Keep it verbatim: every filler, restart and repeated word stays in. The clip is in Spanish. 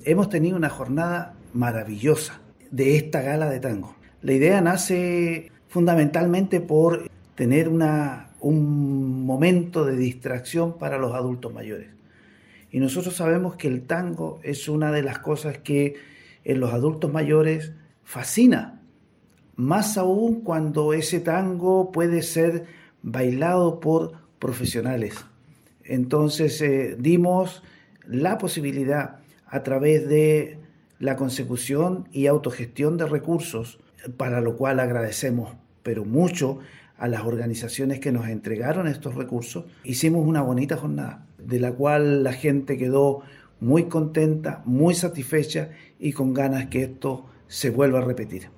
hemos tenido una jornada maravillosa de esta gala de tango. La idea nace fundamentalmente por tener una, un momento de distracción para los adultos mayores. Y nosotros sabemos que el tango es una de las cosas que en los adultos mayores fascina, más aún cuando ese tango puede ser bailado por profesionales. Entonces eh, dimos la posibilidad a través de la consecución y autogestión de recursos, para lo cual agradecemos, pero mucho, a las organizaciones que nos entregaron estos recursos. Hicimos una bonita jornada, de la cual la gente quedó muy contenta, muy satisfecha y con ganas que esto se vuelva a repetir.